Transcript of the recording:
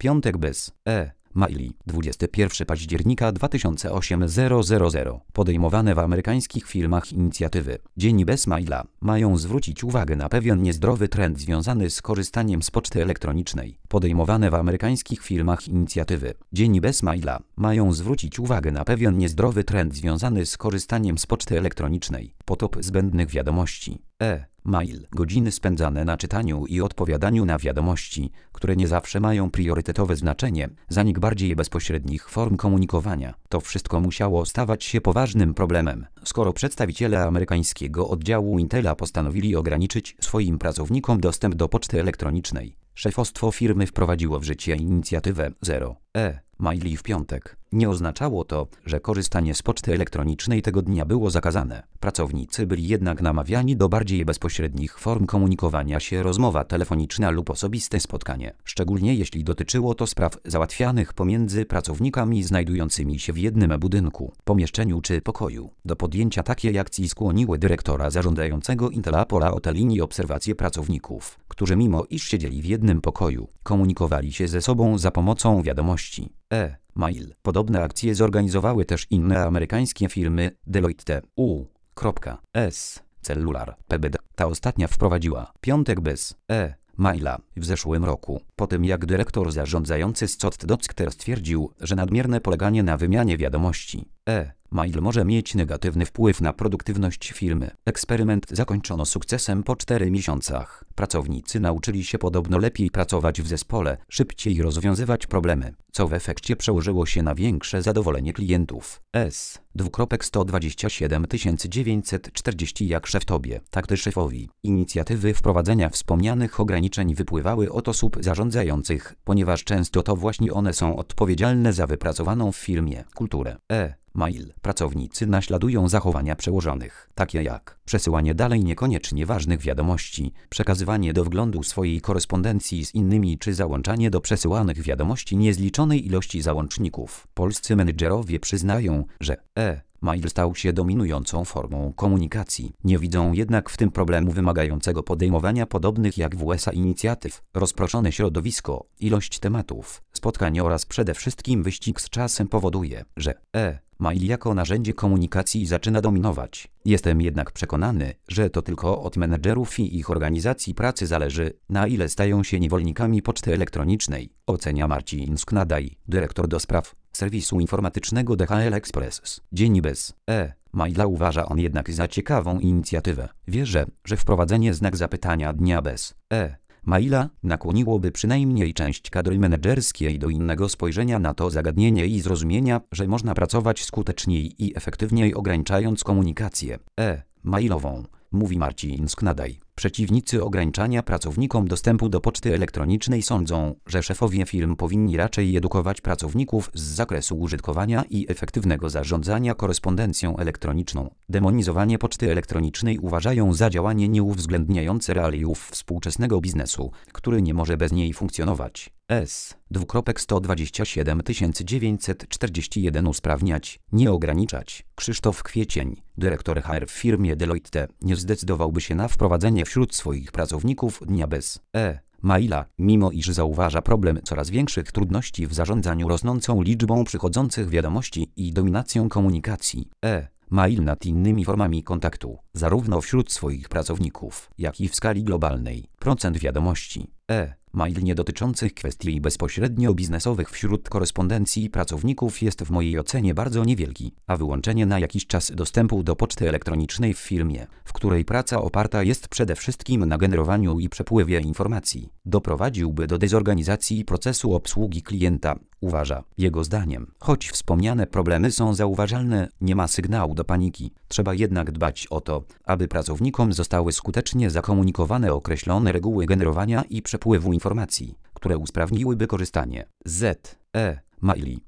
piątek bez maili 21 października 2008 podejmowane w amerykańskich firmach inicjatywy Dzień bez maila mają zwrócić uwagę na pewien niezdrowy trend związany z korzystaniem z poczty elektronicznej. Podejmowane w amerykańskich firmach inicjatywy Dzień bez maila mają zwrócić uwagę na pewien niezdrowy trend związany z korzystaniem z poczty elektronicznej. Potop zbędnych wiadomości. Mail. Godziny spędzane na czytaniu i odpowiadaniu na wiadomości, które nie zawsze mają priorytetowe znaczenie, zanik bardziej bezpośrednich form komunikowania. To wszystko musiało stawać się poważnym problemem, skoro przedstawiciele amerykańskiego oddziału Intela postanowili ograniczyć swoim pracownikom dostęp do poczty elektronicznej. Szefostwo firmy wprowadziło w życie inicjatywę Zero maili w piątek. Nie oznaczało to, że korzystanie z poczty elektronicznej tego dnia było zakazane. Pracownicy byli jednak namawiani do bardziej bezpośrednich form komunikowania się, rozmowa telefoniczna lub osobiste spotkanie, szczególnie jeśli dotyczyło to spraw załatwianych pomiędzy pracownikami znajdującymi się w jednym budynku, pomieszczeniu czy pokoju. Do podjęcia takiej akcji skłoniły dyrektora zarządzającego Intela Paula Otellini obserwacje pracowników, którzy mimo iż siedzieli w jednym pokoju, komunikowali się ze sobą za pomocą wiadomości. Mail. Podobne akcje zorganizowały też inne amerykańskie firmy Deloitte U.S. Cellular PBD. Ta ostatnia wprowadziła piątek bez maila w zeszłym roku, po tym jak dyrektor zarządzający Scott Dockter stwierdził, że nadmierne poleganie na wymianie wiadomości mail może mieć negatywny wpływ na produktywność firmy. Eksperyment zakończono sukcesem po 4 miesiącach. Pracownicy nauczyli się podobno lepiej pracować w zespole, szybciej rozwiązywać problemy, co w efekcie przełożyło się na większe zadowolenie klientów. 127 940 Jak szef tobie, tak ty szefowi. Inicjatywy wprowadzenia wspomnianych ograniczeń wypływały od osób zarządzających, ponieważ często to właśnie one są odpowiedzialne za wypracowaną w firmie kulturę. Mail. Pracownicy naśladują zachowania przełożonych, takie jak przesyłanie dalej niekoniecznie ważnych wiadomości, przekazywanie do wglądu swojej korespondencji z innymi czy załączanie do przesyłanych wiadomości niezliczonej ilości załączników. Polscy menedżerowie przyznają, że mail stał się dominującą formą komunikacji. Nie widzą jednak w tym problemu wymagającego podejmowania podobnych jak w USA inicjatyw. Rozproszone środowisko, ilość tematów, spotkań oraz przede wszystkim wyścig z czasem powoduje, że mail jako narzędzie komunikacji zaczyna dominować. Jestem jednak przekonany, że to tylko od menedżerów i ich organizacji pracy zależy, na ile stają się niewolnikami poczty elektronicznej, ocenia Marcin Sknadaj, dyrektor do spraw serwisu informatycznego DHL Express. Dzień bez maila uważa on jednak za ciekawą inicjatywę. Wierzę, że wprowadzenie znak zapytania dnia bez maila nakłoniłoby przynajmniej część kadry menedżerskiej do innego spojrzenia na to zagadnienie i zrozumienia, że można pracować skuteczniej i efektywniej ograniczając komunikację mailową, mówi Marcin Sknadaj. Przeciwnicy ograniczania pracownikom dostępu do poczty elektronicznej sądzą, że szefowie firm powinni raczej edukować pracowników z zakresu użytkowania i efektywnego zarządzania korespondencją elektroniczną. Demonizowanie poczty elektronicznej uważają za działanie nieuwzględniające realiów współczesnego biznesu, który nie może bez niej funkcjonować. 127 941 Usprawniać, nie ograniczać. Krzysztof Kwiecień, dyrektor HR w firmie Deloitte, nie zdecydowałby się na wprowadzenie wśród swoich pracowników dnia bez maila, mimo iż zauważa problem coraz większych trudności w zarządzaniu rosnącą liczbą przychodzących wiadomości i dominacją komunikacji mail nad innymi formami kontaktu, zarówno wśród swoich pracowników, jak i w skali globalnej. Procent wiadomości mail nie dotyczących kwestii bezpośrednio biznesowych wśród korespondencji pracowników jest w mojej ocenie bardzo niewielki, a wyłączenie na jakiś czas dostępu do poczty elektronicznej w firmie, w której praca oparta jest przede wszystkim na generowaniu i przepływie informacji, doprowadziłby do dezorganizacji procesu obsługi klienta, uważa. Jego zdaniem, choć wspomniane problemy są zauważalne, nie ma sygnału do paniki. Trzeba jednak dbać o to, aby pracownikom zostały skutecznie zakomunikowane określone reguły generowania i przepływu informacji, które usprawniłyby korzystanie z maili.